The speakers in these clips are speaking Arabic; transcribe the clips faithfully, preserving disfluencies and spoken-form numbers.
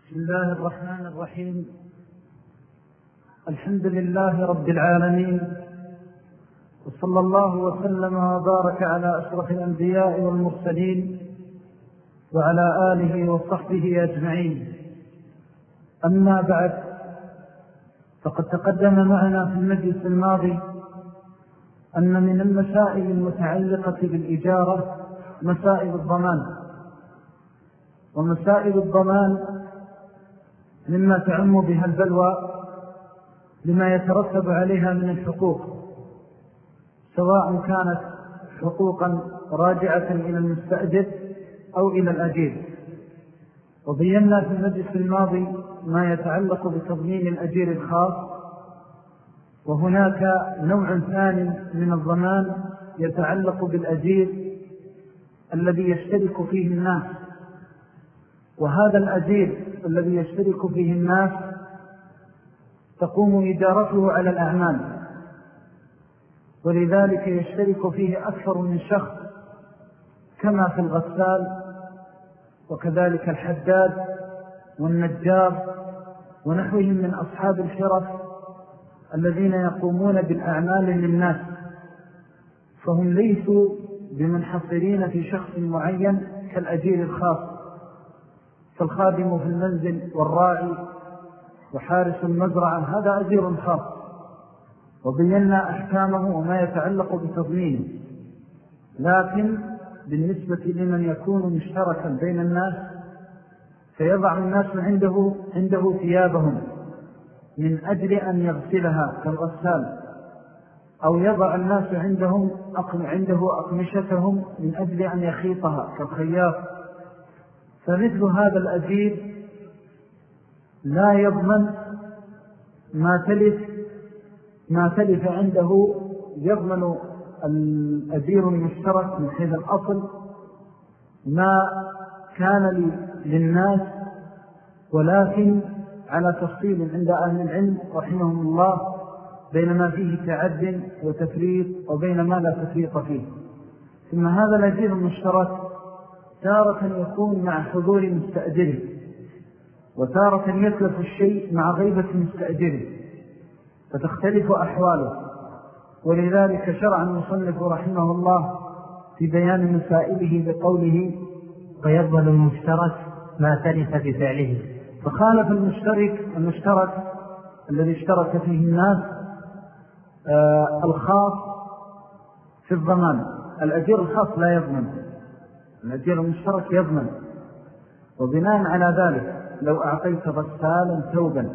بسم الله الرحمن الرحيم. الحمد لله رب العالمين، وصلى الله وسلم وبارك على أشرف الأنبياء والمرسلين وعلى آله وصحبه أجمعين. أما بعد، فقد تقدم معنا في المجلس الماضي أن من المسائل المتعلقة بالإجارة مسائل الضمان، ومسائل الضمان مما تعم بها البلوى لما يترتب عليها من الحقوق، سواء كانت حقوقا راجعة إلى المستأجر أو إلى الأجير. وبينا في المجلس الماضي ما يتعلق بتضمين الأجير الخاص، وهناك نوع ثاني من الضمان يتعلق بالأجير الذي يشترك فيه الناس، وهذا الأجير الذي يشترك فيه الناس تقوم إدارته على الأعمال، ولذلك يشترك فيه أكثر من شخص، كما في الغسال وكذلك الحداد والنجار ونحوهم من أصحاب الحرف الذين يقومون بالأعمال للناس، فهم ليسوا بمنحصرين في شخص معين كالأجير الخاص، فالخادم في المنزل والراعي وحارس المزرعة هذا أجير خاص، وبينا أحكامه وما يتعلق بتضمينه. لكن بالنسبة لمن يكون مشتركا بين الناس فيضع الناس عنده عنده ثيابهم من أجل أن يغسلها كالغسال، أو يضع الناس عندهم عنده أقمشتهم من أجل أن يخيطها كالخياط، فمثل هذا الأجير لا يضمن ما تلف ما تلف عنده. يضمن الأجير المشترك من حيث الأصل ما كان للناس، ولكن على تفصيل عند أهل العلم رحمهم الله بين ما فيه تعد وتفريط وبين ما لا تفريط فيه. ثم هذا الأجير المشترك تارة يكون مع حضور مستأجره، وتارة يتلف الشيء مع غيبة مستأجره، فتختلف أحواله. ولذلك شرع المصنف رحمه الله في بيان مسائله بقوله: ويضمن المشترك ما تلف بفعله. فخالف المشترك المشترك الذي اشترك فيه الناس آه الخاص في الضمان. الأجير الخاص لا يضمن، الأجير المشترك يضمن. وبناء على ذلك لو أعطيت غسالا ثوبا،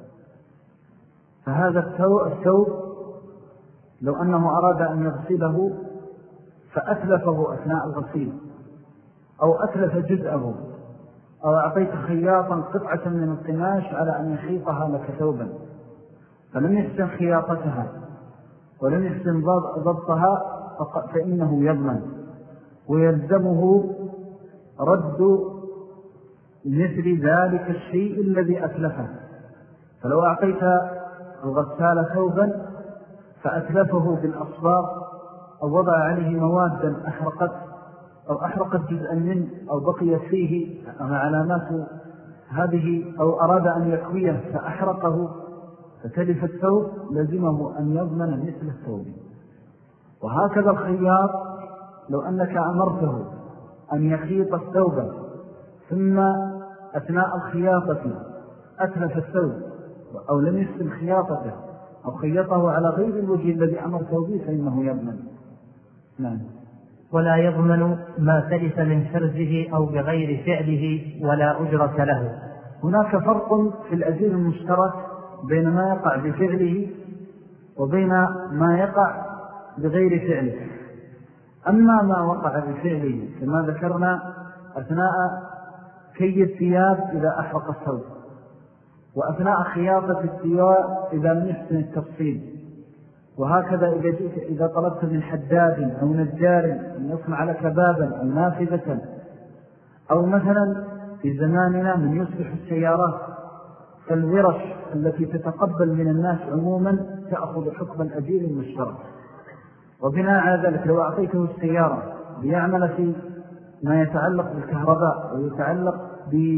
فهذا الثوب لو أنه أراد أن يغسله فأتلفه أثناء الغسيل أو أتلف جزءه، أو أعطيت خياطا قطعة من القماش على أن يخيطها لك ثوبا، فلم يحسن خياطتها ولم يحسن ضبطها، فإنه يضمن ويلزمه رد مثل ذلك الشيء الذي أتلفه. فلو أعطيت الغسال ثوبا فأتلفه بالأصباغ أو وضع عليه مواد أحرقت أو أحرقت جزءا منه أو بقيت فيه علامات هذه، أو أراد أن يكويه فأحرقه فتلف الثوب، لزمه أن يضمن مثل الثوب. وهكذا الخياط لو أنك أمرته أن يخيط الثوب ثم أثناء الخياطة أتلف الثوب أو لم يحسن خياطته أو خيطه على غير الوجه الذي أمرته به فإنه يضمن. نعم. ولا يضمن ما تلف من فرزه أو بغير فعله ولا أجرة له. هناك فرق في الأجير المشترك بين ما يقع بفعله وبين ما يقع بغير فعله. أما ما وقع بفعله كما ذكرنا أثناء كي الثياب إذا أحرق الثوب، وأثناء خياطة الثياب إذا لم يحسن التفصيل، وهكذا إذا جئت إذا طلبت من حداد أو نجار أن يصنع لك بابا أو نافذة، أو مثلا في زماننا من يصلح السيارات، فالورش التي تتقبل من الناس عموما تأخذ حكم الأجير المشترك. وبناء على ذلك لو أعطيته السيارة ليعمل في ما يتعلق بالكهرباء ويتعلق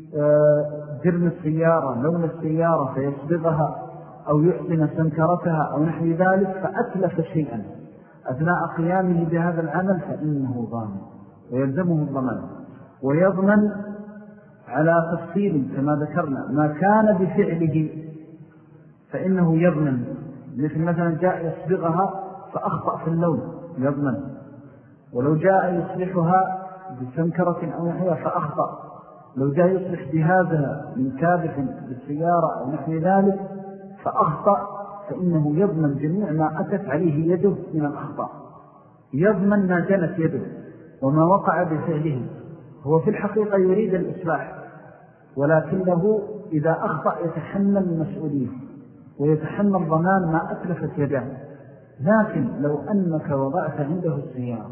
جرم السيارة، لون السيارة فيصبغها أو يحسن سنكرتها أو نحو ذلك، فأتلف شيئا أثناء قيامه بهذا العمل فإنه ضامن ويلزمه الضمان، ويضمن على تفصيل كما ذكرنا ما كان بفعله فإنه يضمن. مثل مثلا جاء يصبغها فأخطأ في اللون يضمن، ولو جاء يصلحها بسنكرة أو نحوها فأخطأ، لو جاء يصلح جهازها من كابح بالسيارة أو نحو ذلك فأخطأ، فإنه يضمن جميع ما أتت عليه يده من الأخطاء، يضمن ما جنت يده وما وقع بفعله. هو في الحقيقة يريد الإصلاح، ولكنه إذا أخطأ يتحمل المسؤولية ويتحمل ضمان ما أتلفت يده. لكن لو أنك وضعت عنده السيارة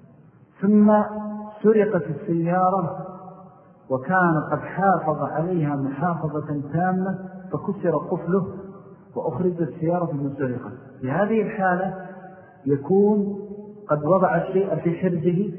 ثم سرقت السيارة وكان قد حافظ عليها محافظة تامة فكسر قفله وأخرج السيارة من سرقة، في هذه الحالة يكون قد وضع الشيء في حرزه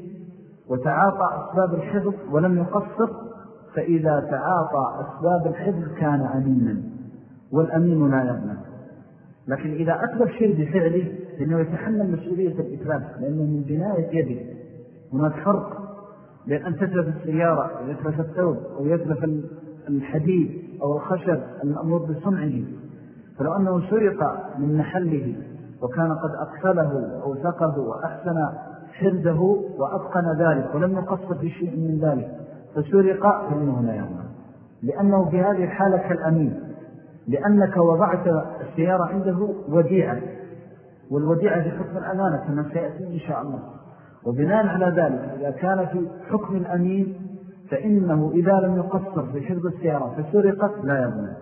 وتعاطى أسباب الحفظ ولم يقصر، فإذا تعاطى أسباب الحفظ كان أمينا، والأمين لا يضمن. لكن إذا أتلف شيء بفعله فإنه يتحمل مسؤولية الإتلاف، لأنه من بناية يده. هناك فرق بين أن تتلف السيارة ويتلف الثوب أو يتلف الحديد أو الخشب المأمور بصنعه. فلو أنه سرق من محله وكان قد أقفله أو ثقه وأحسن حرزه وأتقن ذلك ولم يقصر في شيء من ذلك فسرق فإنه لا يضمن، لأنه في هذه الحالة كالأمين، لأنك وضعت السيارة عنده وديعة، والوديعة في حكم الأمانة كما سيأتي إن شاء الله. وبناء على ذلك إذا كان في حكم الأمين فإنه إذا لم يقصر في حفظ السيارة فسرقت لا يضمن.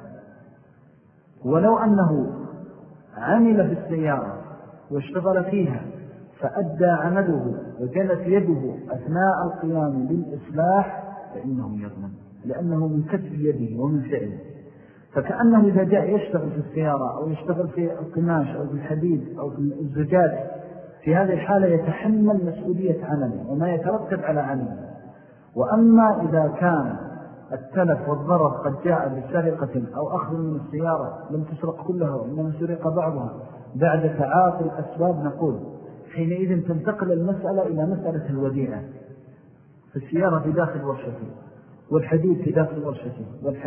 ولو أنه عمل بالسيارة واشتغل فيها فأدى عمله وجلت يده أثناء القيام بالإصلاح فإنه يضمن، لأنه من كسب يده ومن فعله. فكأنه إذا جاء يشتغل في السيارة أو يشتغل في القماش أو في الحديد أو في الزجاج، في هذه الحالة يتحمل مسؤولية عمله وما يترتب على عمله. وأما إذا كان التلف والضرر قد جاء بسرقة أو أخذ من السيارة لم تسرق كلها وإنما سرق بعضها بعد تعاطي الأسباب، نقول حينئذ تنتقل المسألة إلى مسألة الوديعة. فالسيارة في داخل ورشته والحديد في داخل ورشته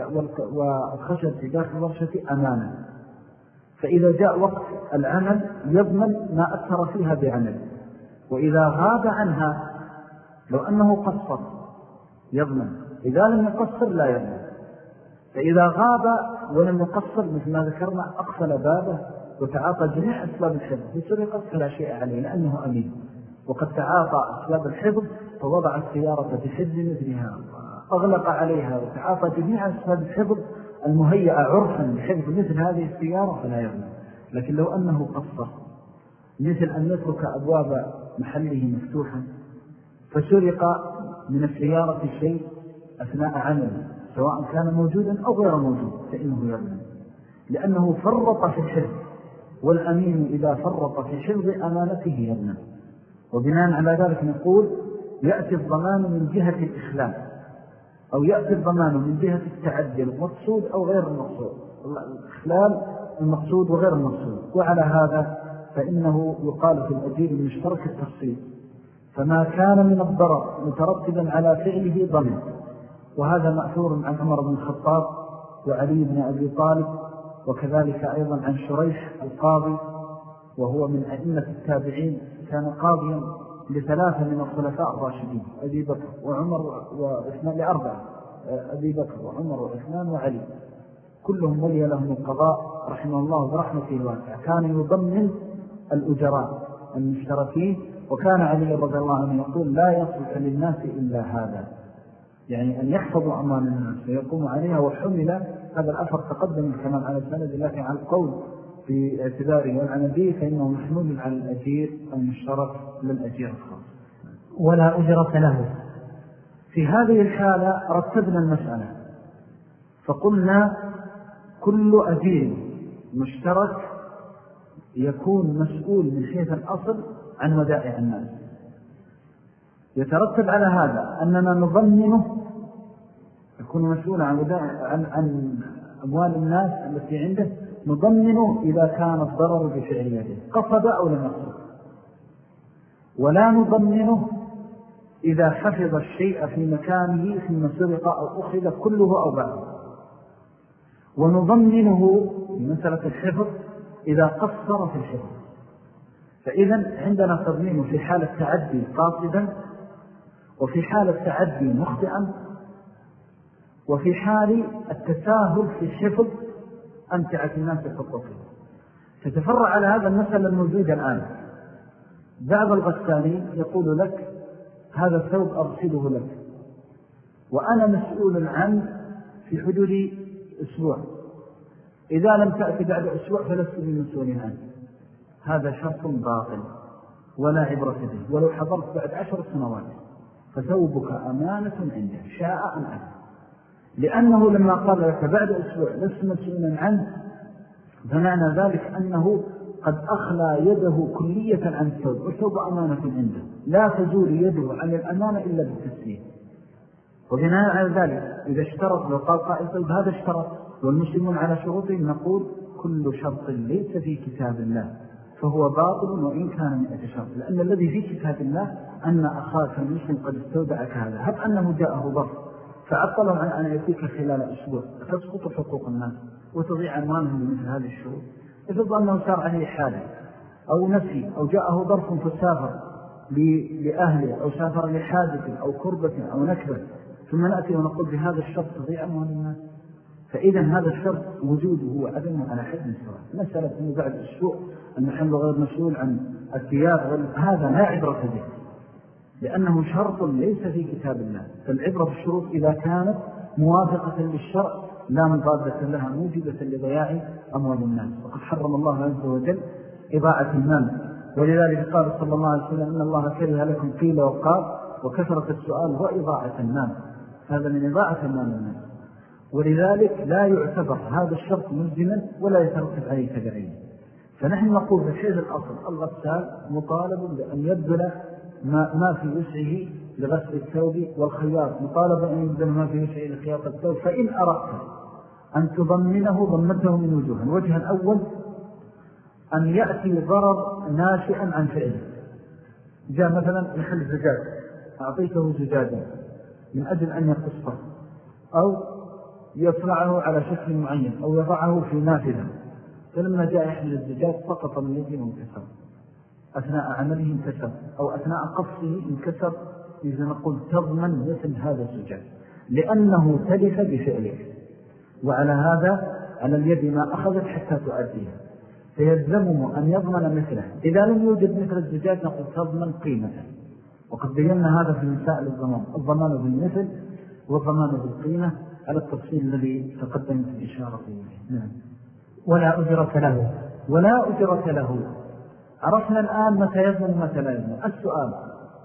والخشب في داخل ورشته أمانة، فإذا جاء وقت العمل يضمن ما أثر فيها بعمل، وإذا غاب عنها لو أنه قصر يضمن، إذا لم يقصر لا يضمن. فإذا غاب ولم يقصر مثل ما ذكرنا أقفل بابه وتعاطى جميع أسباب الحفظ بسرقة فلا شيء عليه لأنه أمين، وقد تعاطى أسباب الحفظ فوضع السيارة في حفظ مثلها أغلق عليها وتعاطى جميع أسباب الحفظ المهيئة عرفا لحفظ مثل هذه السيارة فلا يضمن. لكن لو أنه قصر مثل أن يترك أبواب محله مفتوحا فسرق من السيارة شيء أثناء عمله سواء كان موجودا أو غير موجود فإنه يضمن، لأنه فرط في الحفظ، والأمين إذا فرط في حفظ أمانته يضمن. وبناء على ذلك نقول يأتي الضمان من جهة الإخلال أو يأتي الضمان من جهة التعدي المقصود أو غير المقصود، الإخلال المقصود وغير المقصود. وعلى هذا فإنه يقال في الأجير المشترك التفصيل، فما كان من الضرر مترتبا على فعله ضمن. وهذا مأثور عن عمر بن الخطاب وعلي بن أبي طالب، وكذلك أيضا عن شريح القاضي وهو من أئمة التابعين، كان قاضيا لثلاثة من الخلفاء الراشدين أبي بكر وعمر وعثمان، لأربعة أبي بكر وعمر وعثمان وعلي، كلهم ولي لهم القضاء رحمه الله برحمته الواسعة. كان يضمن الأجراء المشتركين، وكان علي رضي الله عنه يقول لا يصلح للناس إلا هذا، يعني أن يحفظوا أمام الناس ويقوموا عليها. وحمل هذا الأثر تقدم الكلام على السند، لكن على القول في اعتباره والعنبي فإنه محمول على الأجير المشترك للأجير الخاص ولا أجرة له. في هذه الحالة رتبنا المسألة فقلنا كل أجير مشترك يكون مسؤول من حيث الأصل عن ودائع الناس. يترتب على هذا أننا نضمنه، يكون مسؤولا عن, عن, عن أموال الناس التي عنده، نضمنه إذا كان الضرر بفعل يده قصد أو لم يقصد، ولا نضمنه إذا حفظ الشيء في مكانه ثم سرق أو أخذ كله أو بعضه، ونضمنه في مسألة الحفظ إذا قصر في الحفظ. فإذا عندنا تضمين في حالة تعدي قاصدا، وفي حالة تعدي مخطئا، وفي حال التساهل في حفظ أمتعة الناس حقوقهم. تتفرع على هذا المسألة الموجودة الآن. بعض الغسالين يقول لك هذا الثوب أغسله لك وأنا مسؤول عنه في حدود أسبوع، إذا لم تأتي بعد أسبوع فلست بمسؤول عنه. هذا شرط باطل ولا عبرة به، ولو حضرت بعد عشر سنوات فثوبك أمانة عنده شاء أم أبى، لأنه لما قال لك بعد أسبوع لست مسؤولا عنه فمعنى ذلك أنه قد أخلى يده كلية عن الثوب، والثوب أمانة عنده لا تزول يده عن الأمانة إلا بالتسليم. وبناء على ذلك إذا اشترط لو قال قائل طيب هذا اشترط والمسلمون على شروطهم، نقول كل شرط ليس في كتاب الله فهو باطل وإن كان مئة شرط، لأن الذي في كتاب الله أن أخاك المسلم قد استودعك هذا، هب أنه جاءه ضرب فعطلهم عن أن يأتيك خلال أسبوع فتسقط حقوق الناس وتضيع أموالهم بمثل هذه الشروط. إذا أنه صار عليه حالة أو نسي أو جاءه ظرف فسافر لأهله أو سافر لحادث أو كربة أو نكبة، ثم نأتي ونقول بهذا الشرط تضيع أموال الناس. فإذا هذا الشرط وجوده وعدمه على حد سواء. مسألة أنه بعد أسبوع أن الحمل غير مسؤول عن الثياب هذا لا عبرة به، لأنه شرط ليس في كتاب الله. فالعبرة بالشروط إذا كانت موافقة للشرع لا مضادة لها موجبة لضياع أموال الناس. وقد حرم الله عز وجل إضاعة المال، ولذلك قال صلى الله عليه وسلم إن الله كره لكم قيل وقال وكثرة السؤال وإضاعة المال، هذا من إضاعة المال الناس. ولذلك لا يعتبر هذا الشرط ملزما ولا يترتب عليه تبعين. فنحن نقول بحيث الأصل الغسال مطالب بأن يبذل ما, ما في وسعه لغسل الثوب، والخياط مطالب أن يبذل ما في وسعه لخياط الثوب. فإن أردت أن تضمنه ضمنته من وجوه. الوجه الأول أن يأتي ضرر ناشئا عن فعله. جاء مثلا محل زجاج أعطيته زجاجا من أجل أن يقصه أو يصنعه على شكل معين أو يضعه في نافذة، فلما جاء يحمل الزجاج سقط من يده وانكسر أثناء عمله انكسر، أو أثناء قصه انكسر. إذا نقول تضمن مثل هذا الزجاج لأنه تلف بفعله، وعلى هذا على اليد ما أخذت حتى تؤديها، فيلزمه أن يضمن مثله. إذا لم يوجد مثل الزجاج نقول تضمن قيمته. وقد بينا هذا في مسائل الضمان، الضمان بالمثل والضمان بالقيمة على التفصيل الذي تقدمت الإشارة فيه. نعم. ولا أجرة له. ولا أجرة له. عرفنا الآن متى يضمن متى لا يضمن. السؤال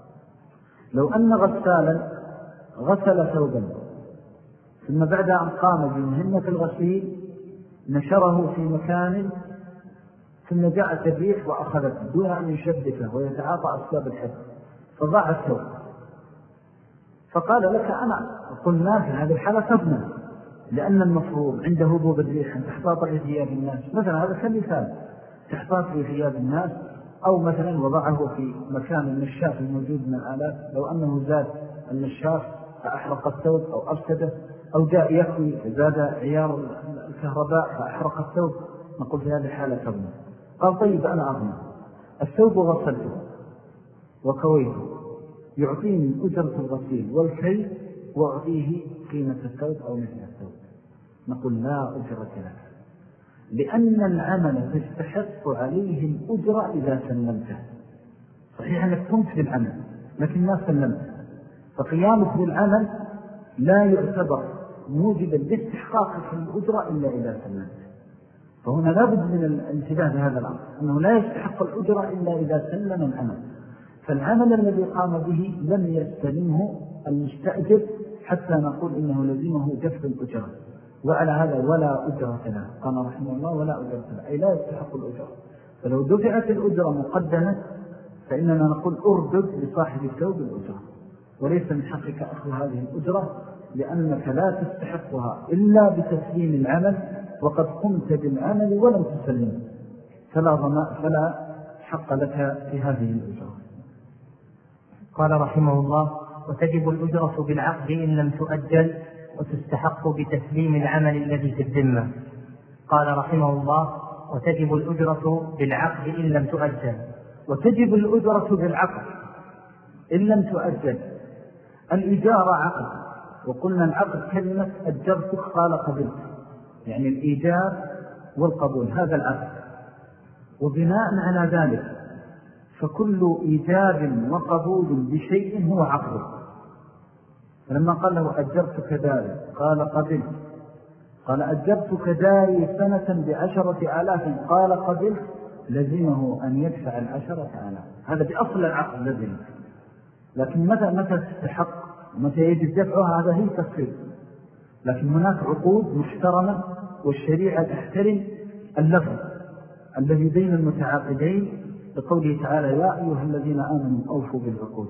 لو أن غسالا غسل ثوبا ثم بعد أن قام بمهمة الغسيل نشره في مكان ثم جاءت الريح وأخذته دون أن يشبكه ويتعاطى أسباب الحفظ فضاع الثوب، فقال لك أنا قلنا في هذه الحالة تضمن، لأن المفروض عند هبوب الريح أن تحتاط لثياب الناس. مثلا هذا كمثال تحتاط لثياب الناس، أو مثلا وضعه في مكان النشاف الموجود من الآلات، لو أنه زاد النشاف فأحرق الثوب أو أفسده، أو جاء يكوي فزاد عيار الكهرباء فأحرق الثوب، نقول في هذه الحالة تضمن. قال طيب أنا أضمن الثوب غسلته وكويته يعطيني أجرة الغسيل والكي وأعطيه قيمة الثوب أو مثل الثوب. نقول لا أجرة لك، لأن العمل تستحق عليه الأجرة إذا سلمته. صحيح أنك قمت بالعمل لكن ما سلمت، فقيامك بالعمل لا يعتبر موجبا لاستحقاقك الأجرة إلا إذا سلمت. فهنا لابد من الانتباه لهذا الأمر، أنه لا يستحق الأجرة إلا إذا سلم العمل. فالعمل الذي قام به لم يستلمه المستأجر حتى نقول إنه لزمه دفع الأجرة، وعلى هذا ولا أجرة له. قال رحمه الله ولا أجرة له، أي لا يستحق الأجرة. فلو دفعت الأجرة مقدمة فإننا نقول أردد لصاحب الثوب الأجرة، وليس من حقك أخذ هذه الأجرة لأنك لا تستحقها إلا بتسليم العمل، وقد قمت بالعمل ولم تسلم، فلا ضماء فلا حق لك في هذه الأجرة. قال رحمه الله: وتجب الأجرة بالعقد إن لم تؤجل، وتستحق بتسليم العمل الذي في الذمة. قال رحمه الله: وتجب الأجرة بالعقد إن لم تؤجل. وتجب الأجرة بالعقد إن لم تؤجل. الإجارة عقد، وقلنا العقد كلمة أجرتك قال قبلت، يعني الإيجاب والقبول، هذا العقد. وبناء على ذلك فكل إيجاب وقبول بشيء هو عقد. فلما قال له أجرتك داري قال قبلت، قال أجرتك داري سنة بعشرة آلاف قال قبلت، لزمه أن يدفع العشرة آلاف. هذا بأصل العقد لزمه. لكن متى متى تستحق ومتى يجب دفعها هذا هي تفصيل. لكن هناك عقود محترمة، والشريعة تحترم اللفظ الذي بين المتعاقدين، بقوله تعالى: يا أيها الذين آمنوا أوفوا بالعقود.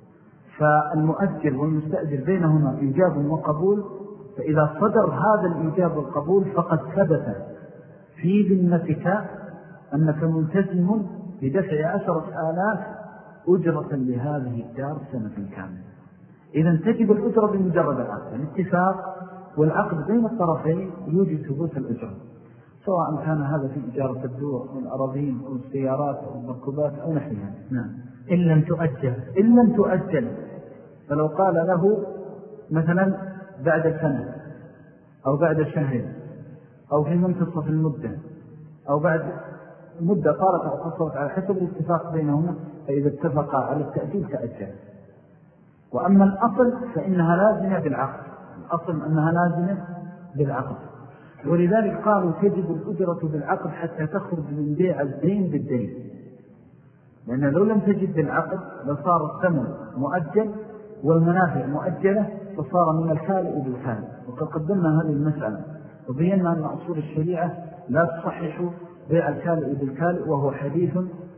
فالمؤجر والمستأجر بينهما إيجاب وقبول، فإذا صدر هذا الإيجاب والقبول فقد ثبت في ذمتك أنك ملتزم بدفع عشرة آلاف أجرة لهذه الدار سنة كاملة. إذن تجب الأجرة بمجرد العقد. الاتفاق والعقد بين الطرفين يوجد ثبوت الأجرة، سواء كان هذا في إجارة الدور والأراضين أو السيارات أو المركوبات أو نحوها. نعم. إن لم تؤجل. إن لم تؤجل، فلو قال له مثلا بعد سنة أو بعد شهر أو في منتصف المدة أو بعد مدة طالت أو قصرت على حسب الاتفاق بينهما، فإذا اتفقا على التأجيل تأجل. وأما الأصل فإنها لازمة بالعقد، الأصل أنها لازمة بالعقد. ولذلك قالوا تجب الأجرة بالعقد حتى تخرج من بيع الدين بالدين، لأن لو لم تجد بالعقد لصار الثمن مؤجل والمنافع مؤجلة، فصار من الخالق بالخالق. وقد قدمنا هذه المسألة وبينا أن أصول الشريعة لا تصحح بيع الكالئ بالكالئ، وهو حديث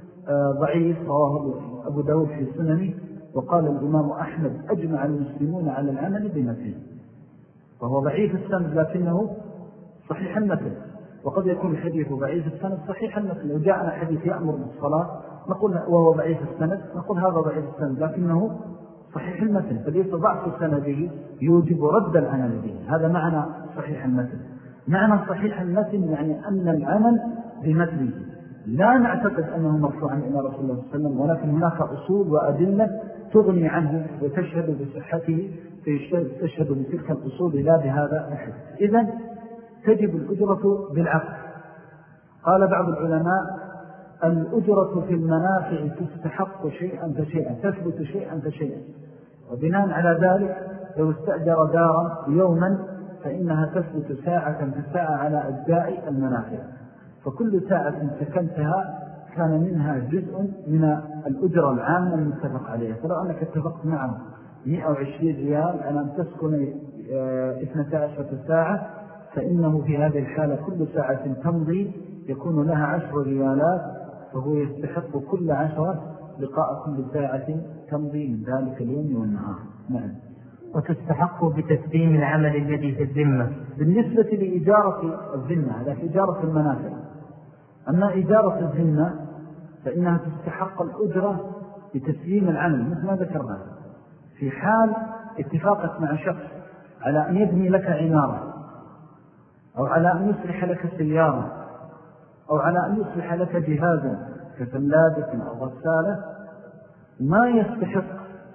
ضعيف رواه أبو داود في سننه. وقال الإمام أحمد: أجمع المسلمون على العمل بمثله. وهو ضعيف السند لكنه صحيح المثل، وقد يكون الحديث ضعيف السند صحيح المثل. لو جاءنا حديث يأمر بالصلاة نقول وهو ضعيف السند، نقول هذا ضعيف السند لكنه صحيح المثل، فليس ضعف السند يوجب رد العمل به. هذا معنى صحيح المثل. معنى صحيح المثل يعني أن العمل بمثله، لا نعتقد أنه مرفوعا إلى رسول الله صلى الله عليه وسلم، ولكن هناك أصول وأدلة تغني عنه وتشهد بصحته، تشهد بتلك الأصول لا بهذا أحد. إذن تجب الأجرة بالعقد. قال بعض العلماء: الأجرة في المنافع تستحق شيئا فشيئا، تثبت شيئا فشيئا. وبناء على ذلك لو استأجر دارا يوما فإنها تثبت ساعة فساعة على أجزاء المنافع، فكل ساعة سكنتها كان منها جزء من الأجرة العامة المتفق عليها. فلو أنك اتفقت معه مئة وعشرين ريال على أن تسكن اثنتا عشرة ساعة، فإنه في هذه الحالة كل ساعة تمضي يكون لها عشر ريالات، فهو يستحق كل عشرة لقاء كل ساعة تمضي من ذلك اليوم والنهار. نعم. وتستحق بتسليم العمل الذي في الذمة. بالنسبة لإجارة الذمة هذا في إجارة المنافع. أما إجارة الذمة فإنها تستحق الأجرة بتسليم العمل مثل ما ذكرنا. في حال اتفاقك مع شخص على أن يبني لك عمارة، أو على أن يصلح لك سيارة، أو على أن يصلح لك جهازا كثلاجة أو غسالة، ما يستحق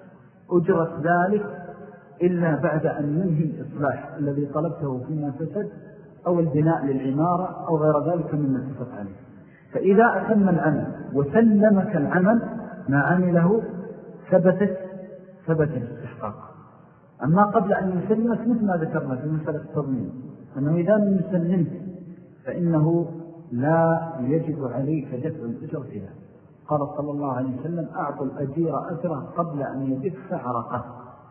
أجرة ذلك إلا بعد أن ينهي الإصلاح الذي طلبته فيما فسد، أو البناء للعمارة أو غير ذلك مما اتفق عليه. فإذا أتم العمل وسلمك العمل ما عمله ثبتت ثبت الاستحقاق. أما قبل أن يسلمك مثل ما ذكرنا في مسألة التضمين، أنه إذا لم يسلمك فإنه لا يجب عليك دفع الأجر فيها. قال صلى الله عليه وسلم: أعطوا الأجير أجره قبل أن يجف عرقه.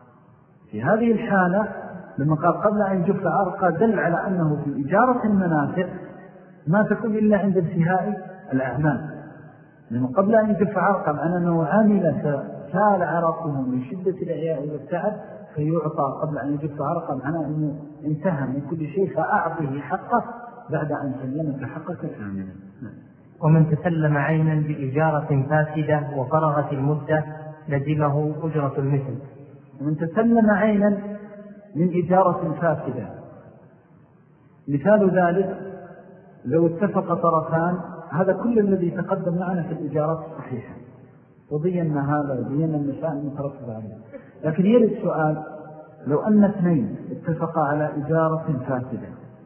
في هذه الحالة لما قال قبل أن يجف عرقه دل على أنه في إجارة المنافع ما تكون إلا عند انتهاء الأعمال، لأنه قبل أن يجف عرقه معنى أنه عامل سال عرقه من شدة الإعياء والتعب، فيعطى قبل أن يجف عرقا، معناه أنه انتهى من كل شيء فأعطيه حقه بعد أن سلمك حقك كاملا. ومن تسلم عينا بإجارة فاسدة وفرغت المدة لزمه أجرة المثل. ومن تسلم عينا من إجارة فاسدة، مثال ذلك لو اتفق طرفان، هذا كل الذي تقدم معنا في الإجارات الصحيحة وضينا هذا وضينا المسائل المترتبة عليه. لكن يرد سؤال، لو أن اثنين اتفقا على إجارة فاسدة،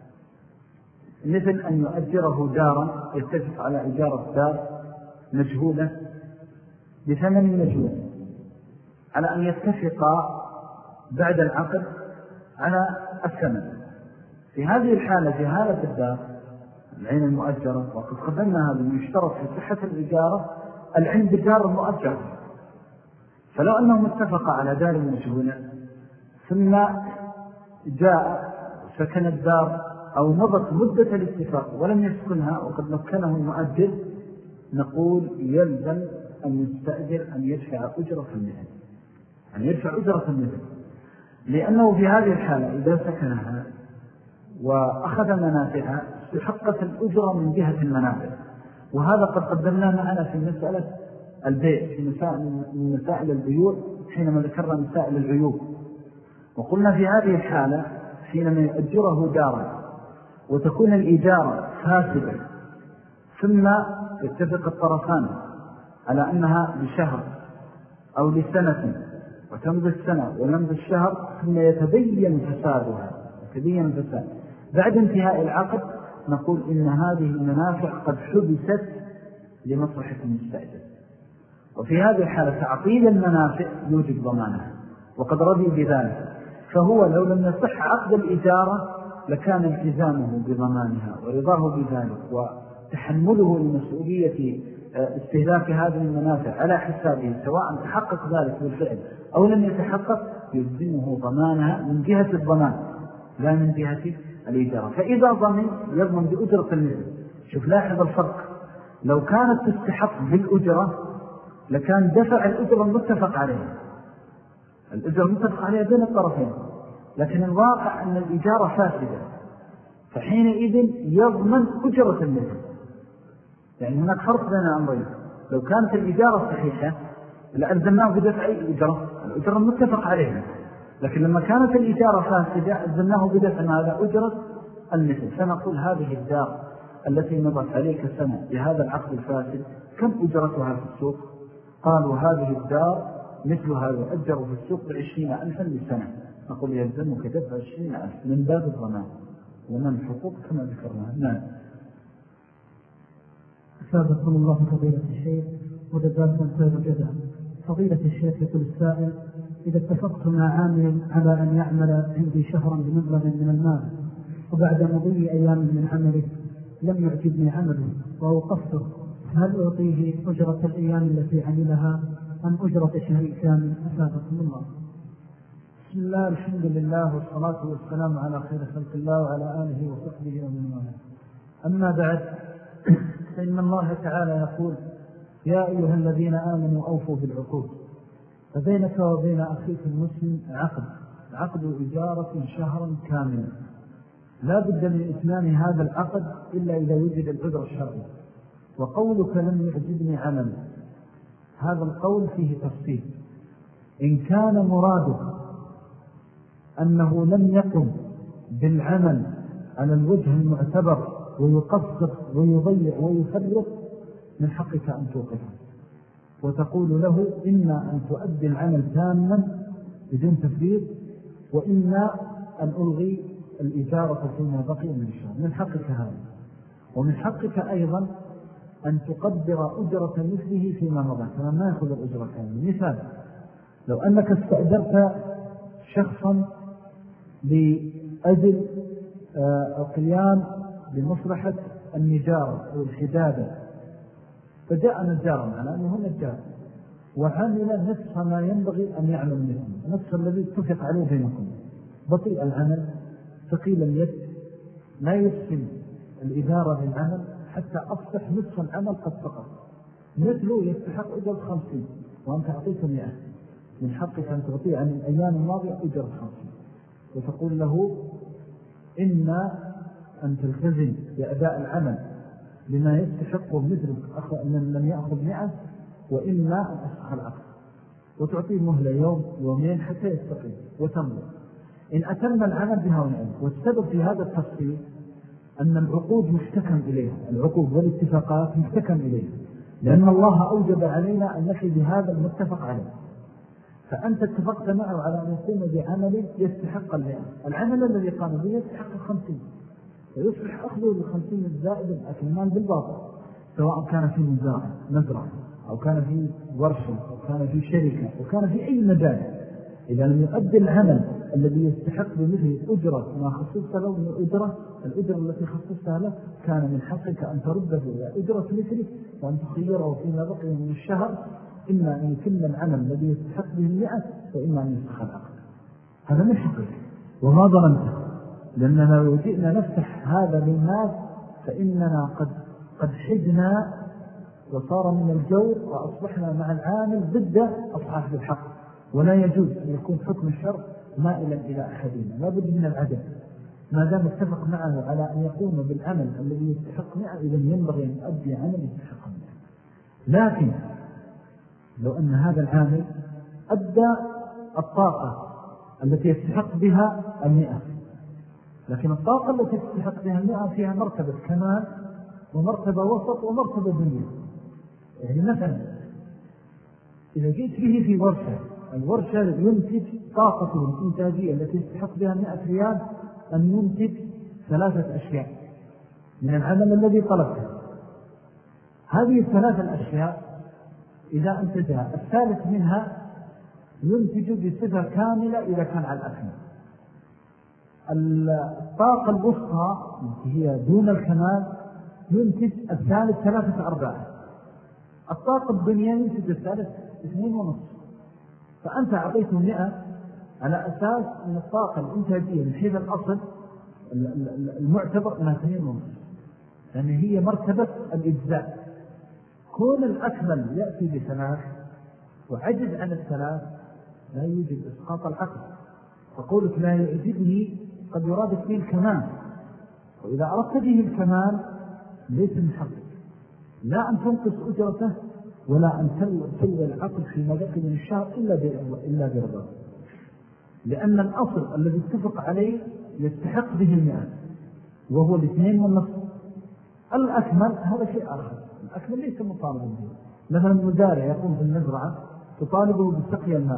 مثل أن يؤجره دارا، يتفق على إجارة دار مجهولة بثمن مجهول، على أن يتفقا بعد العقد على الثمن. في هذه الحالة جهالة الدار العين المؤجرة، وقد قدمنا هذا يشترط في صحة الإجارة العين بالدار المؤجرة. فلو أنهم اتفقا على دار مجهولة ثم جاء سكن الدار أو مضت مدة الاتفاق ولم يسكنها وقد مكنه المؤجر، نقول يلزم أن يستأجر أن يدفع أجرة المثل، أن يدفع أجرة المثل، لأنه في هذه الحالة إذا سكنها وأخذ منافعها استحقت الأجرة من جهة المنافع. وهذا قد قدمناه معنا في مسألة البيع، في مسائل من مسائل البيوع حينما ذكرنا مسائل العيوب، وقلنا في هذه الحالة حينما يؤجره دارا وتكون الإجارة فاسدة ثم يتفق الطرفان على أنها لشهر أو لسنة وتمضي السنة ونمضي الشهر ثم يتبين فسادها، يتبين فساد بعد انتهاء العقد، نقول إن هذه المنافع قد حبست لمصلحة المستأجر. وفي هذه الحالة تعطيل المنافع يوجب ضمانها وقد رضي بذلك، فهو لو لم يصح عقد الإجارة لكان التزامه بضمانها ورضاه بذلك وتحمله لمسؤولية استهلاك هذه المنافع على حسابه، سواء تحقق ذلك بالفعل أو لم يتحقق، يلزمه ضمانها من جهة الضمان لا من جهة الإجارة. فإذا ضمن يضمن بأجرة المثل. شوف لاحظ الفرق، لو كانت تستحق بالأجرة لكان دفع الأجرة المتفق عليها، الأجرة المتفق عليها بين الطرفين، لكن الواقع أن الإجارة فاسدة، فحينئذ يضمن أجرة المثل. يعني هناك فرق بين أمرين، لو كانت الإجارة صحيحة لألزمناه بدفع الأجرة الأجرة المتفق عليها، لكن لما كانت الإجارة فاسدة ألزمناه بدفع هذا أجرة المثل. فنقول هذه الدار التي مضت عليك سنة بهذا العقد الفاسد كم أجرتها في السوق؟ قالوا هذه الدار مثلها يؤجر في السوق بعشرين ألفا للسنة، نقول يلزمك دفع عشرين ألف من باب الضمان ومن الحقوق كما ذكرنا. نعم. أسابقكم الله فضيلة الشيخ وجزاكم خير الجزاء. فضيلة الشيخ يقول السائل: إذا اتفقت مع عامل على أن يعمل عندي شهرا بمبلغ من المال، وبعد مضي أيام من عمله لم يعجبني عمله وأوقفته، هل أعطيه أجرة الأيام التي عملها أم أجرة شهر كامل؟ أسابقكم الله. بسم الله، الحمد لله والصلاة والسلام على خير خلق الله وعلى آله وصحبه ومن والاه. أما بعد، فإن الله تعالى يقول: يا أيها الذين آمنوا أوفوا بالعقود. فبينك وبين أخيك المسلم عقد عقد إجارة شهرا كاملا، لا بد من إتمام هذا العقد إلا إذا وجد العذر الشرعي. وقولك لم يعجبني عمل، هذا القول فيه تفصيل. إن كان مراده أنه لم يقم بالعمل على الوجه المعتبر ويقصر ويضيع ويفرق، من حقك أن توقفه وتقول له: إما أن تؤدي العمل تاما بدون تفريط، وإما أن ألغي الإجارة فيما بقي من الشهر. من حقك هذا. ومن حقك أيضا أن تقدر أجرة مثله فيما مضى، كما ما يأخذ الأجرة كاملة. مثال: لو أنك استأجرت شخصا لأجل القيام بمصلحة النجارة أو الحدادة، فجاء نجارا على أنه نجار وعمل نفس ما ينبغي أن يعمل منه، نفس الذي اتفق عليه بينكم، بطيء العمل ثقيل اليد، لا يسلم الإدارة للعمل حتى أصبح نصف العمل قد سقط، مثله يستحق أجر خمسين وأنت أعطيته مئة، من حقك أن تعطيه عن الأيام الماضية أجرة خمسين، وتقول له إما أن تلتزم بأداء العمل بما يستحقه مثلك من لم يأخذ مئة، وإما أن أسخ العقد، وتعطيه مهلة يوم يومين حتى يستقيم وتمضي. إن أتم العمل بها ونعم. والسبب في هذا التفصيل أن العقود محتكم إليها، العقود والاتفاقات محتكم إليها، لأن الله أوجب علينا أن نفي بهذا المتفق عليه. فأنت اتفقت معه على أن يقوم بعمل يستحق المئة، العمل الذي قام به يستحق الخمسين، ويصبح أخذه بالخمسين الزائد الأكمان بالباطل، سواء كان في مزارع مزرعة أو كان في ورشة أو كان في شركة أو كان في أي مجال. إذا لم يؤدي العمل الذي يستحق بمثل أجرة ما خصصت له من الأجرة الأجرة التي خصصتها له، كان من حقك أن ترده إلى أجرة مثله، وأن تخيره فيما بقي من الشهر إما أن يتم العمل الذي يستحق به المئة، وإما أن يسخ العقد. هذا من حقك وما ظلمته، لأننا لو جئنا نفتح هذا للناس فإننا قد قد حجنا وصار من الجور، وأصبحنا مع العامل ضد أصحاب الحق. ولا يجوز أن يكون حكم الشرع مائلا إلى أحدنا، لا بد من العدل. ما دام اتفق معه على أن يقوم بالعمل الذي يستحق مئة، إذا ينبغي أن يؤدي عمل يستحق مئة. لكن لو أن هذا العامل أدى الطاقة التي يستحق بها المئة، لكن الطاقة التي يستحق بها المئة فيها مرتبة كمال ومرتبة وسط ومرتبة دنيا. يعني مثلا إذا جئت به في ورشة، الورشة ينتج طاقته الإنتاجية التي يستحق بها مئة ريال أن ينتج ثلاثة أشياء من العمل الذي طلبته. هذه الثلاثة الأشياء إذا أنتجها الثالث منها ينتج بصفة كاملة إذا كان على الأكمل. الطاقة الوسطى هي دون الكمال ينتج الثالث ثلاثة أرباع. الطاقة الدنيا ينتج الثالث اثنين ونصف. فأنت أعطيته مئة على أساس أن الطاقة الإنتاجية من حيث الأصل المعتبر أنها اثنين ونصف، لأن يعني هي مرتبة الإجزاء. كون الأكمل يأتي بثلاث وعجز عن الثلاث لا يوجد إسقاط العقل. فقولك لا يعجبني قد يرادك به الكمال، وإذا أردت به الكمال ليس من حقك لا أن تنقص أجرته ولا أن تلغي العقل فيما بقي من الشهر إلا برضاه، لأن الأصل الذي اتفق عليه يستحق به المئة وهو الاثنين والنصف. الأكمل هذا شيء آخر، الأكمل ليس مطالبا به. مثلا المزارع يقوم في المزرعة تطالبه بسقي الماء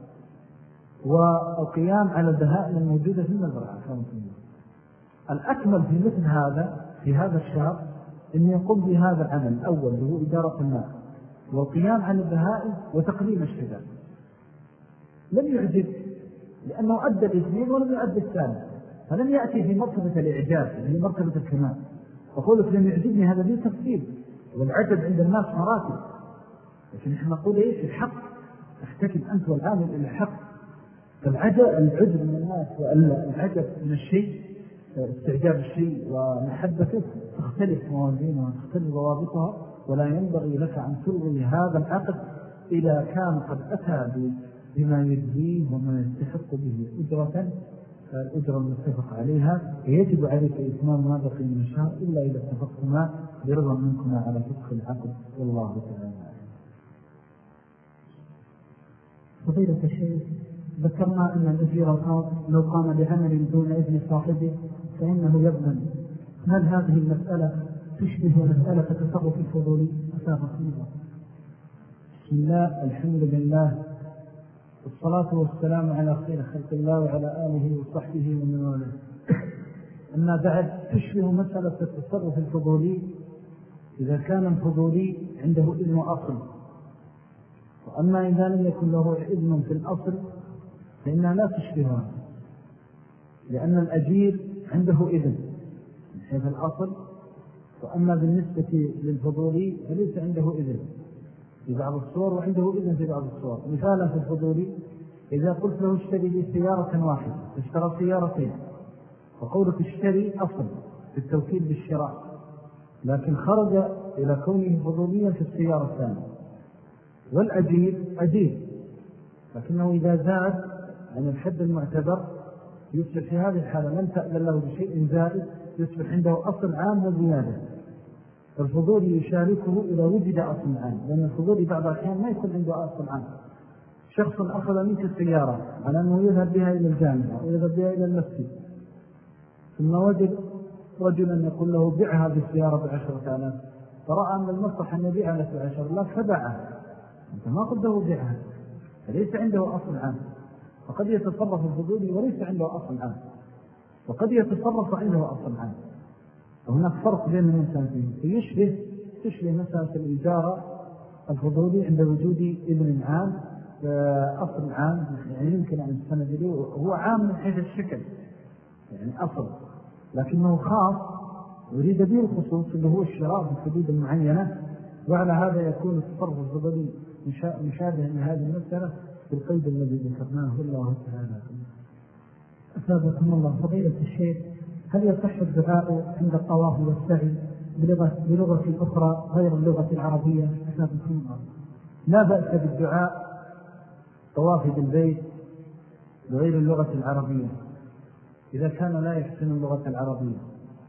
والقيام على البهائم الموجودة في المزرعة. الأكمل في مثل هذا في هذا الشهر أن يقوم بهذا العمل الأول وهو إدارة الماء والقيام على البهائم وتقليم الشجر. لم يعجب لأنه أدى الاثنين ولم يؤدي الثالث، فلم يأتي في مرتبة الإعجاب في مرتبة الكمال. فقولك لم يعجبني هذا ليه تفصيل، والعجب عند الناس مراتب. لكن نحن نقول إيش الحق، احتكب أنت والعامل إلى الحق. فالعجب العجب من الناس والعجب من الشيء استعجاب الشيء ومحبته تختلف موازينها وتختلف ضوابطها، ولا ينبغي لك أن تلغي هذا العقد إذا كان قد أتى بما يجزيه وما يستحق به أجرة الأجرة المتفق عليها. ويجب عليك إتمام ما بقي من الشهر إلا إذا اتفقتما برضا منكما على فسخ العقد، والله تعالى. فضيلة الشيخ، ذكرنا أن الأجير الخاص لو قام بعمل دون إذن صاحبه فإنه يضمن. هل هذه المسألة تشبه مسألة التصرف الفضولي؟ أسابق الله. بسم الله، الحمد لله، والصلاة والسلام على خير خلق الله وعلى آله وصحبه ومن والاه. أما بعد، تشبه مسألة التصرف الفضولي إذا كان الفضولي عنده إذن أصل، وأما إذا لم يكن له إذن في الأصل فإنها لا تشبهها، لأن الأجير عنده إذن من حيث الأصل، وأما بالنسبة للفضولي فليس عنده إذن في بعض الصور وعنده إذن في بعض الصور. مثالا في الفضولي إذا قلت له اشتري لي سيارة واحدة اشترى سيارتين، فقولك اشتري أصل في التوكيل بالشراء، لكن خرج إلى كونه فضوليا في السيارة الثانية. والأجير أجير، لكنه إذا زاد عن الحد المعتبر يصبح في هذه الحالة لم تأذن له بشيء زائد، يصبح عنده أصل عام وزيادة. الفضول يشاركه إذا وجد أصل عام، لأن الفضول بعض الأحيان ما يكون عنده أصل عام. شخص أخذ منك السيارة على أنه يذهب بها إلى الجامعة ويذهب بها إلى المسجد، ثم وجد رجلا يقول له بيعها بالسيارة بعشرة آلاف، فرأى أن المصلحة أن يبيعها لك بعشرة آلاف فباعها. أنت ما قلت له بيعها، فليس عنده أصل عام. فقد يتصرف الفضولي وليس عنده أصل عام، وقد يتصرف عنده أصل عام. وهناك فرق بين الإنسان فيه. فيشبه تشبه مسألة الإجارة الفضولي عند وجود ابن عام أصل عام، يعني يمكن أن يستند إليه، هو عام من حيث الشكل يعني أصل، لكنه خاص يريد به الخصوص اللي هو الشراء بالحدود المعينة. وعلى هذا يكون التصرف الفضولي مشابه لهذه المسألة في القيد الذي ذكرناه. والله تعالى. أثابكم الله. فضيلة الشيخ، هل يصح الدعاء عند الطواف والسعي بلغة, بلغة أخرى غير اللغة العربية؟ أثابكم الله. لا بأس بالدعاء طواف بالبيت بغير اللغة العربية إذا كان لا يحسن اللغة العربية،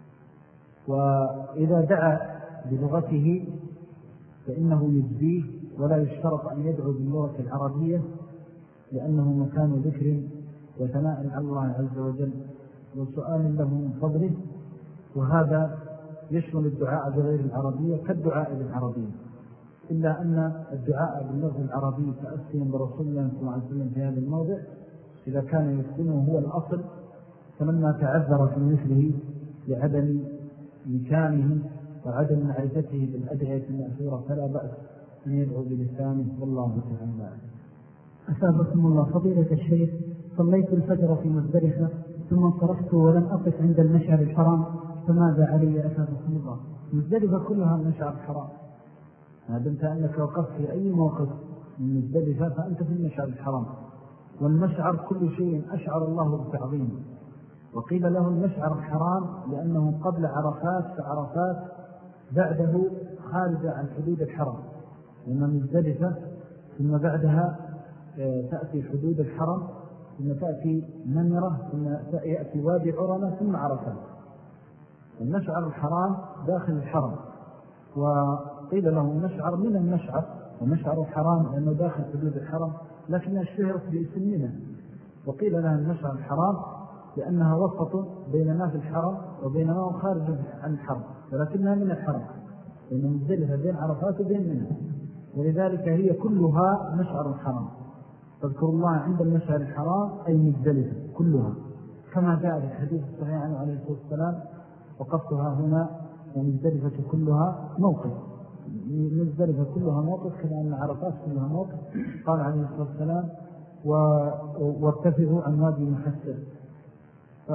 وإذا دعا بلغته فإنه يجزيه ولا يشترط أن يدعو باللغة العربية، لأنه مكان ذكر وثناء على الله عز وجل وسؤال له من فضله، وهذا يشمل الدعاء بغير العربية كالدعاء بالعربية، إلا أن الدعاء باللغة العربية تأسيا برسول الله صلى الله عليه وسلم في هذا الموضع إذا كان يسكنه هو الأصل، فلما تعذر في مثله لعدم مكانه وعدم معرفته بالأدعية المأثورة فلا بأس أن يدعو بلسانه. والله تعالى. أثابكم الله. فضيلة الشيخ، صليت الفجر في مزدلفة ثم انصرفت ولم أقف عند المشعر الحرام، فماذا علي أثابكم الله؟ مزدلفة كلها المشعر الحرام، ما دمت أنك وقفت في أي موقف من مزدلفة فأنت في المشعر الحرام، والمشعر كل شيء أشعر الله بتعظيمه. وقيل له المشعر الحرام لأنه قبل عرفات، فعرفات بعده خارجة عن حدود الحرم، لأن مزدلفة ثم بعدها تأتي حدود الحرم، ثم تأتي نمرة، ثم يأتي وادي عرنة، ثم عرفات. المشعر الحرام داخل الحرم، وقيل له مشعر من المشعر، ومشعر الحرام لأنه داخل حدود الحرم، لكنها اشتهرت باسم منه، وقيل لها المشعر الحرام لأنها وسط بين ما في الحرم وبين ما هو خارج عن الحرم، ولكنها من الحرم، لأن مزدلفة بين عرفات وبين منها، ولذلك هي كلها مشعر الحرام. تذكر الله عند المشعر الحرام أي مزدلفة كلها، كما جاء في الحديث الصحيح عنه عليه الصلاة والسلام: وقفتها هنا ومزدلفة كلها موقف. مزدلفة كلها موقف كما أن عرفات كلها موقف. قال عليه الصلاة والسلام: وارتفعوا عن وادي محسر. ف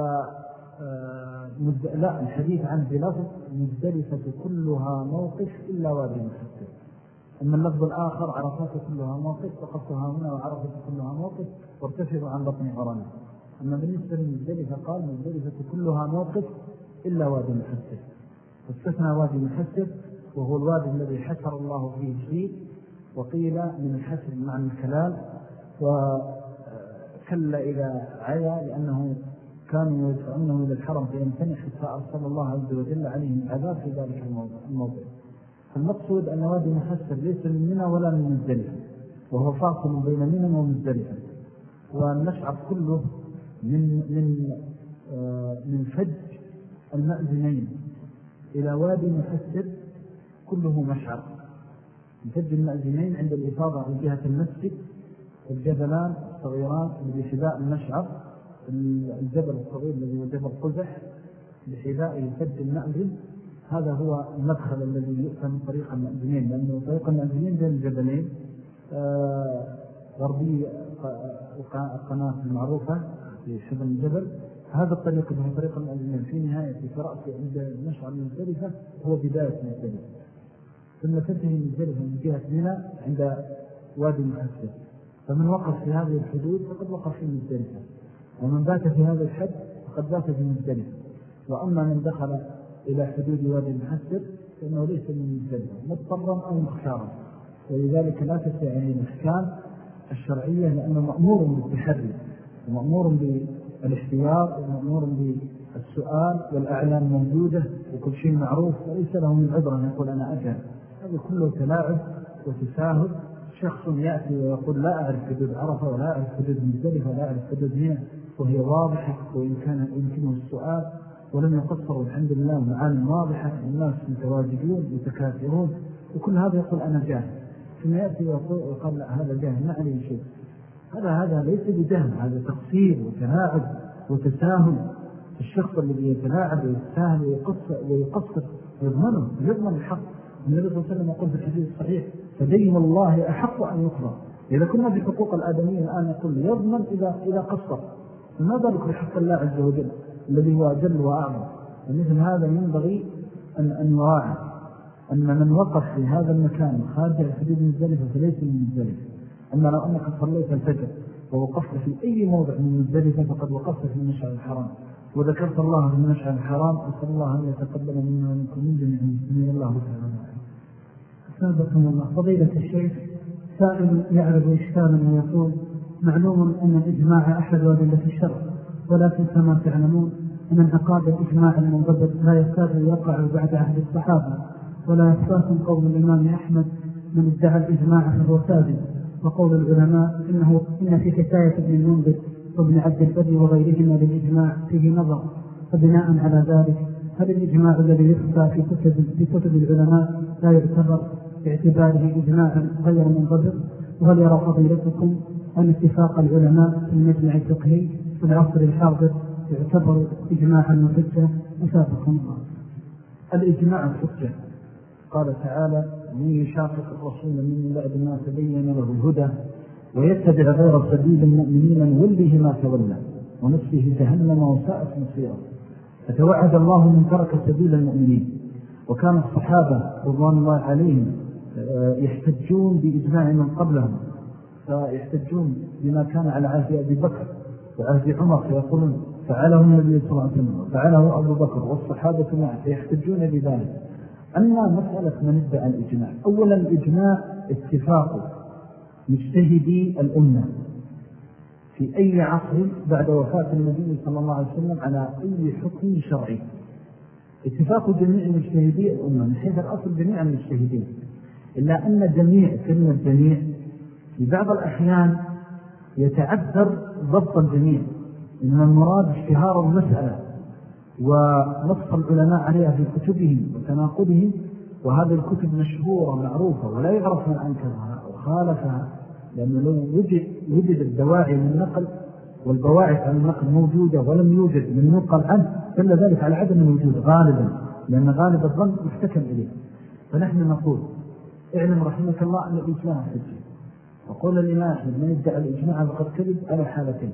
لا الحديث عن بلفظ مزدلفة كلها موقف إلا وادي محسر. أما اللفظ الآخر: عرفات كلها موقف، وقفتها هنا وعرفات كلها موقف، وارتفعوا عن بطن عرنة. أما بالنسبة لمزدلفة قال: مزدلفة كلها موقف إلا وادي محسر، فاستثنى وادي محسر، وهو الوادي الذي حسر الله فيه شيء، وقيل من الحسر معنى الكلام، وكل إلى عيا لأنه كانوا يدفعونه إلى الحرم فيمتنع حتى أرسل الله عز وجل عليهم العذاب في ذلك الموضع. فالمقصود أن وادي محسر ليس من منى ولا من مزدلفة، وهو فاصل بين منى ومزدلفة. والمشعر كله من من آه من فج المأذنين إلى وادي محسر كله مشعر. من فج المأذنين عند الإفاضة عن جهة المسجد، الجبلان الصغيران اللي بحذاء المشعر، الجبل الصغير الذي هو جبل قزح بحذاء فج المأذن، هذا هو المدخل الذي يؤتى من طريق المأذنين، لأنه طريق المأذنين بين الجبلين آه غربي القناة المعروفة في شبه الجبل. هذا الطريق اللي هو طريق المأذنين في نهاية في رأسه عند مشعر مزدلفة هو بداية مزدلفة، ثم تنتهي مزدلفة من جهة منى عند وادي محسر. فمن وقف في هذه الحدود فقد وقف في مزدلفة، ومن بات في هذا الحد فقد بات في مزدلفة. وأما من دخل إلى حدود وادي المحسر فإنه ليس من مزدلفة مضطرا أو مختارا، ولذلك لا تسعني الإحكام الشرعية لأنه مأمور بالتحري ومأمور بالاحتياط ومأمور بالسؤال والأعلام موجودة وكل شيء معروف، وليس له من عذر أن يقول أنا أجهل. هذا كله تلاعب وتساهل. شخص يأتي ويقول لا أعرف حدود عرفة ولا أعرف حدود مزدلفة ولا أعرف حدود هنا وهي واضحة وإن كان يمكنه السؤال ولم يقصر، والحمد لله معالم واضحة، الناس متواجدون متكاثرون، وكل هذا يقول أنا جاهل، ثم يأتي ويقول لا هذا جاهل ما عليه شيء. هذا هذا ليس بجهل، هذا تقصير وتلاعب وتساهل. الشخص الذي يتلاعب ويتساهل ويقصر ويقصر يضمنه يضمن الحق. النبي صلى الله عليه وسلم يقول في الحديث الصحيح فدين الله أحق أن يقضى. إذا كنا في حقوق الآدمية الآن يقول يضمن إذا إذا قصر، فما ذلك بحق الله عز وجل الذي هو أجل وأعظم. ومثل هذا ينبغي أن أن يراعي أن من وقف في هذا المكان خارج الحدود المزدلفة فليس من مزدلفة. أما لو أنك صليت الفجر ووقفت في أي موضع من مزدلفة فقد وقفت في المشعر الحرام وذكرت الله في المشعر الحرام، أسأل الله أن يتقبل منا ومنكم من جميع المسلمين. الله تعالى. سابقكم الله. فضيلة الشيخ، سائل يعرف إشكالا ويقول معلوم أن الإجماع أحد أدلة الشرع، ولكن كما تعلمون أن انعقاد الإجماع المنضبط لا يكاد يقع بعد عهد الصحابة، ولا يخفاكم قول الإمام أحمد من ادعى الإجماع فهو كاذب، وقول العلماء إنه إن في حكاية ابن المنذر وابن عبد البر وغيرهما للإجماع فيه نظر. فبناء على ذلك هل الإجماع الذي يخفى في كتب, في كتب العلماء لا يعتبر باعتباره إجماعا غير منضبط؟ وهل يرى فضيلتكم أن اتفاق العلماء في المجمع الفقهي في العصر الحاضر يعتبر إجماعا وحجة؟ أسابقكم الله. الإجماع حجة. قال تعالى من يشاقق الرسول من بعد ما تبين له الهدى ويتبع غير سبيل المؤمنين نوله ما تولى ونصفه جهنم وساءت مصيره. فتوعد الله من ترك سبيل المؤمنين. وكان الصحابة رضوان الله عليهم يحتجون بإجماع من قبلهم، فيحتجون بما كان على عهد أبي بكر وعهد عمر فيقولون فعله النبي صلى الله عليه وسلم فعله أبو بكر والصحابة معه فيحتجون بذلك. أما مسألة من ادعى الإجماع، أولا الإجماع اتفاق مجتهدي الأمة في أي عصر بعد وفاة النبي صلى الله عليه وسلم على أي حكم شرعي. اتفاق جميع مجتهدي الأمة من حيث الأصل جميع المجتهدين، إلا أن جميع كلمة جميع في بعض الأحيان يتعذر ضبط الجميع، إن المراد اشتهار المسألة ونص العلماء عليها في كتبهم وتناقضهم، وهذه الكتب مشهورة معروفة ولا يعرف من أنكرها وخالفها، لأنه لو وجد, وجد الدواعي من النقل والبواعث عن النقل موجودة ولم يوجد من نقل عنه دل ذلك على عدم الوجود غالبا، لأن غالب الظن محتكم إليه. فنحن نقول اعلم رحمك الله أن الإجماع حجة. وقول الإمام أحمد من ادعى الإجماع فقد كذب على حالتين: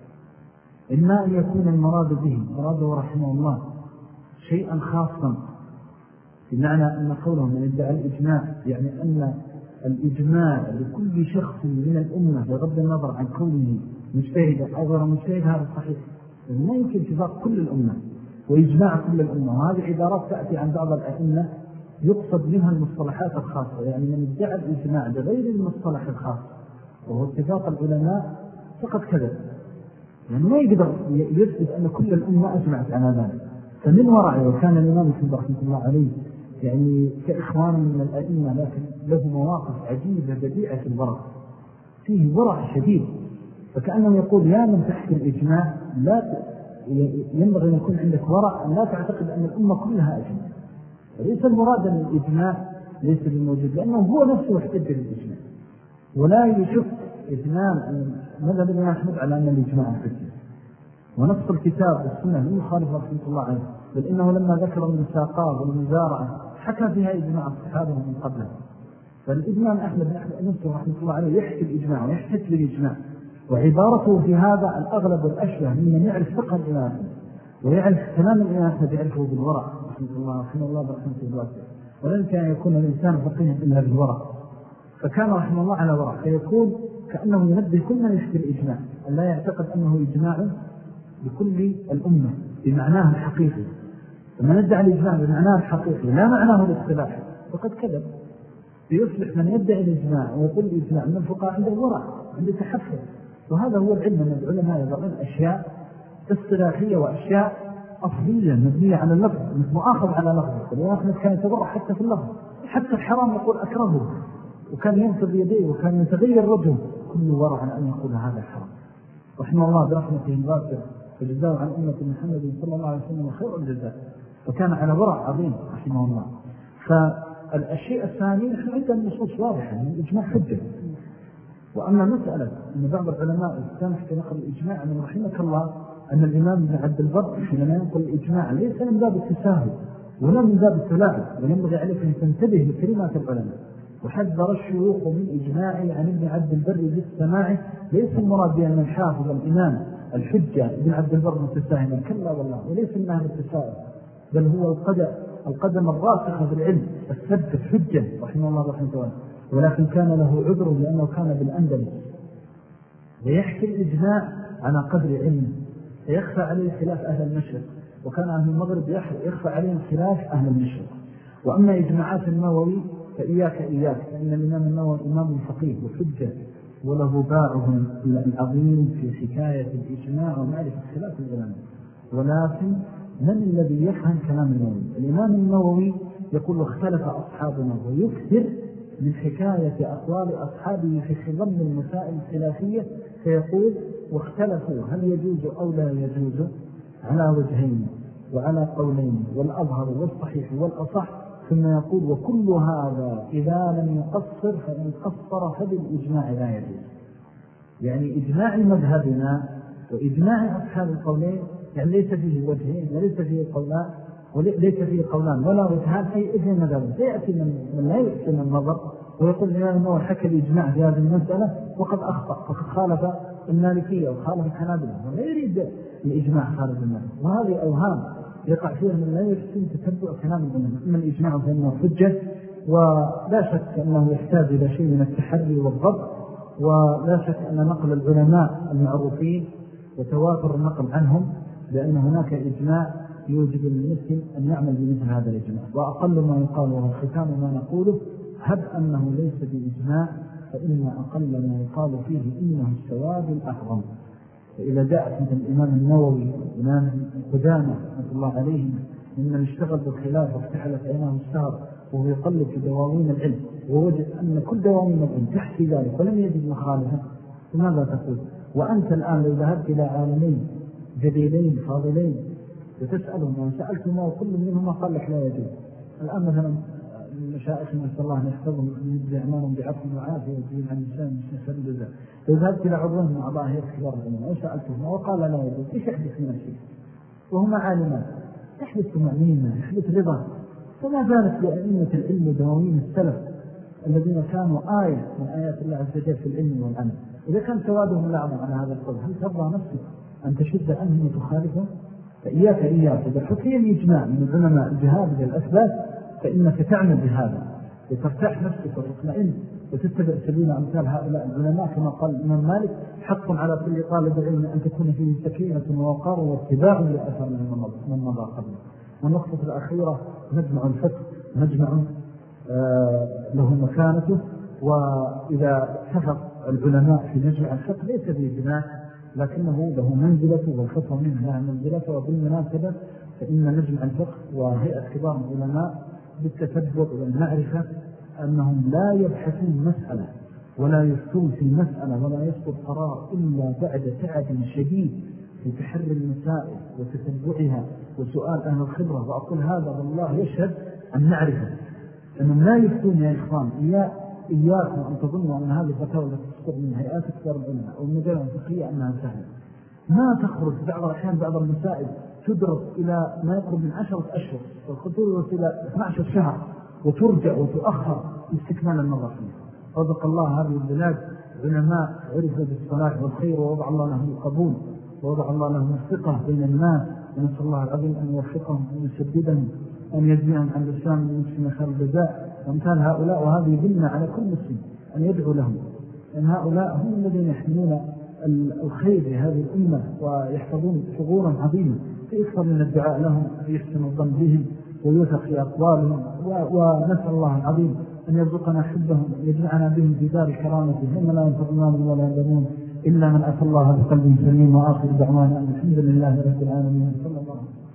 إما أن يكون المراد به مراده رحمه الله شيئا خاصا، بمعنى أن قوله من ادعى الإجماع يعني أن الإجماع لكل شخص من الأمة بغض النظر عن كونه مجتهدا أو غير مجتهد هذا صحيح، ما يمكن اتفاق كل الأمة وإجماع كل الأمة. وهذه عبارات تأتي عن بعض الأئمة يقصد منها المصطلحات الخاصة، يعني من ادعى الإجماع بغير المصطلح الخاص وهو اتفاق العلماء فقد كذب، يعني ما يقدر يثبت أن كل الأمة أجمعت على ذلك. فمن وراءه وكان الإمام ابن رحمة الله عليه يعني كإخوان من الأئمة، لكن له مواقف عجيبة بديعة الورع، فيه ورع شديد، فكأنه يقول يا من تحت الإجماع لا ينبغي أن يكون عندك ورع أن لا تعتقد أن الأمة كلها أجمع. ليس المراد أن الإجماع ليس بالموجود، لأنه هو نفسه يحتج بالإجماع، ولا يشك إثنان مذهب الإمام أحمد على أن الإجماع حجة، ونص الكتاب والسنة لم يخالف رحمة الله عليه، بل إنه لما ذكر المساقات والمزارعة حكى فيها إجماع الصحابة من قبله. فالإمام أحمد نفسه رحمة الله عليه يحكي الإجماع ويحتج بالإجماع، وعبارته في هذا الأغلب والأشبه ممن يعرف فقه الإمام أحمد ويعرف كلام الإمام أحمد يعرفه بالورع رحمة الله رحمه الله برحمة الله، ولن كان يكون الإنسان فقيها إلا بالورع، فكان رحمه الله على ورع، فيكون كأنه ينبه كل من يشكي الإجماع أن لا يعتقد أنه إجماع بكل الأمة بمعناه الحقيقي. ومن ادعى الإجماع بمعناه الحقيقي لا معناه الاصطلاحي فقد كذب. فيصبح من يدعي الإجماع ويقول الإجماع من الفقهاء عنده ورع، عنده تحفظ. وهذا هو العلم، أن العلماء يضعون أشياء اصطلاحية وأشياء أصلية مبنية على اللفظ، مؤاخذ على لفظه. ولكن كان يتبرع حتى في اللفظ، حتى الحرام يقول أكرهه، وكان ينفذ يديه، وكان يتغير رجل، كل ورع أن يقول هذا حرام. رحمه الله برحمته الواسعة فجزاه عن أمة محمد صلى الله عليه وسلم خير الجزاء، فكان على ورع عظيم رحمه الله. فالشيء الثاني نحن عندنا النصوص واضحة من الإجماع حجة. وأما مسألة أن بعض العلماء استنف في نقل الإجماع من رحمك الله أن الإمام ابن عبد البر حينما ينقل الإجماع ليس من باب التساهل ولا من باب التلاعب، وينبغي عليك أن تنتبه لكلمات العلماء. وحذر الشيوخ من إجماعي عن ابن عبد البر بالسماع، ليس المراد بأن الحافظ الإمام الحجة ابن عبد البر متساهلا، كلا والله، وليس من أهل التساهل، بل هو القدم القدم الراسخة في العلم الثبت حجة رحمه الله رحمه الله. ولكن كان له عذر لأنه كان بالأندلس، ويحكي الإجماع على قدر علمه، فيخفى عليه خلاف أهل المشرق، وكان أهل المغرب يخفى عليهم خلاف أهل المشرق. وأما إجماعات النووي فإياك إياك، لأن الإمام النووي إمام فقيه وحجة، وله باعه العظيم في حكاية الإجماع ومعرفة خلاف العلماء. ولكن من الذي يفهم كلام النووي؟ الإمام النووي يقول اختلف أصحابنا، ويكثر من حكاية أقوال أصحابه في ضمن المسائل الخلافية، فيقول واختلفوا هل يجوز أو لا يجوز على وجهين وعلى قولين، والأظهر والصحيح والأصح، ثم يقول وكل هذا إذا لم يقصر فإن قصر فبالإجماع لا يجوز. يعني إجماع مذهبنا وإجماع أصحاب القولين يعني ليس فيه وجهين وليس فيه قولان وليس فيه قولان ولا وجهان، أي إذن مذهب. سيأتي من لا يحسن النظر ويقول لنا أنه حكى الإجماع في هذه المسألة وقد أخطأ، فقد خالف المالكية وخالف الحنابلة، ولا يريد الإجماع خالف المذهب. وهذه أوهام يقع فيها من لا يحسن تتبع كلام العلماء. أما الإجماع فإنه حجة، ولا شك أنه يحتاج إلى شيء من التحري والضبط، ولا شك أن نقل العلماء المعروفين وتواتر النقل عنهم، لأن هناك إجماع يوجب للمسلم أن يعمل بمثل هذا الإجماع. وأقل ما يقال وهو ختام ما نقوله هب أنه ليس بإجماع، فإن أقل ما يقال فيه إنه السواد الأعظم. فإذا جاءت مثل الإمام النووي والإمام القدامى رحمة الله عليهم ممن اشتغل بالخلاف وافتحلت عيناه السهر وهو يقلب في دواوين العلم، ووجد أن كل دواوين العلم تحكي ذلك ولم يجد مخالفة، فماذا تقول؟ وأنت الآن لو ذهبت إلى عالمين جديدين فاضلين وتسألهم وسألتما وكل منهما قال لك لا يجوز. الآن مثلا المشائخ نسأل الله أن يحفظهم ويجزي أعمالهم بعفو وعافية ويجزي عن الإنسان مستشفى الجزاء. لو ذهبت إلى عضوهم من أعضاء هيئة كبار العلماء وسألتهم وقال لا يجوز، إيش يحدث من الشيء؟ وهما عالمان، يحدث طمأنينة، يحدث رضا. فما بالك بأئمة العلم ودواوين السلف الذين كانوا آية من آيات الله عز وجل في العلم والعمل. إذا كان سوادهم الأعظم على هذا القول، هل ترضى نفسك أن تشد عنهم وتخالفهم؟ فإياك إياك إذا حكي الإجماع من العلماء الجهاد للأسباب فإنك تعمل بهذا وترتاح نفسك وتطمئن وتتبع سبيل أمثال هؤلاء العلماء. كما قال الإمام مالك حق على كل طالب العلم أن تكون فيه سكينة ووقار واتباع لأثر من مضى قبله. والنقطة الأخيرة مجمع الفقه مجمع آه له مكانته، وإذا اتفق العلماء في مجمع الفقه ليس بإجماع لكنه له منزلته والخطوة منه لها منزلته. وبالمناسبة فإن مجمع الفقه وهيئة كبار العلماء بالتتبع والمعرفة أنهم لا يبحثون مسألة ولا يفتون في مسألة ولا يسقط قرار إلا بعد تعب شديد في تحري المسائل وتتبعها وسؤال أهل الخبرة. وأقول هذا والله يشهد عن معرفة أنهم لا يفتون يا إخوان. إياك إياكم أن تظنوا أن هذه الفتاوى التي تسقط من هيئات كبار العلماء أو المجال الفقهية أنها سهلة. ما تخرج بعض الأحيان بعض المسائل تدرس إلى ما يقرب من عشرة أشهر والخطوة إلى اثني عشر شهر وترجع وتؤخر استكمال النظر فيه. رزق الله هذه البلاد علماء عرفوا بالصلاح والخير ووضع الله لهم القبول ووضع الله لهم الثقة بين الناس، ونسأل الله العظيم أن يوفقهم ويسددهم أن يجزيهم عن الإسلام المسلم خير الجزاء. وامثال هؤلاء وهذه ذلة على كل مسلم أن يدعو لهم، لأن هؤلاء هم الذين يحملون الخير لهذه الأمة ويحفظون ثغورا عظيمة. فيكثر من الدعاء لهم ويحسن الظن بهم ويوثق في أقوالهم، ونسأل الله العظيم أن يرزقنا حبهم يجمعنا بهم في دار كرامته إن لا ينفع المال ولا ينبغون إلا من أتى الله بقلب سليم. وآخر دعوانا الحمد لله رب العالمين صلى الله عليه وسلم.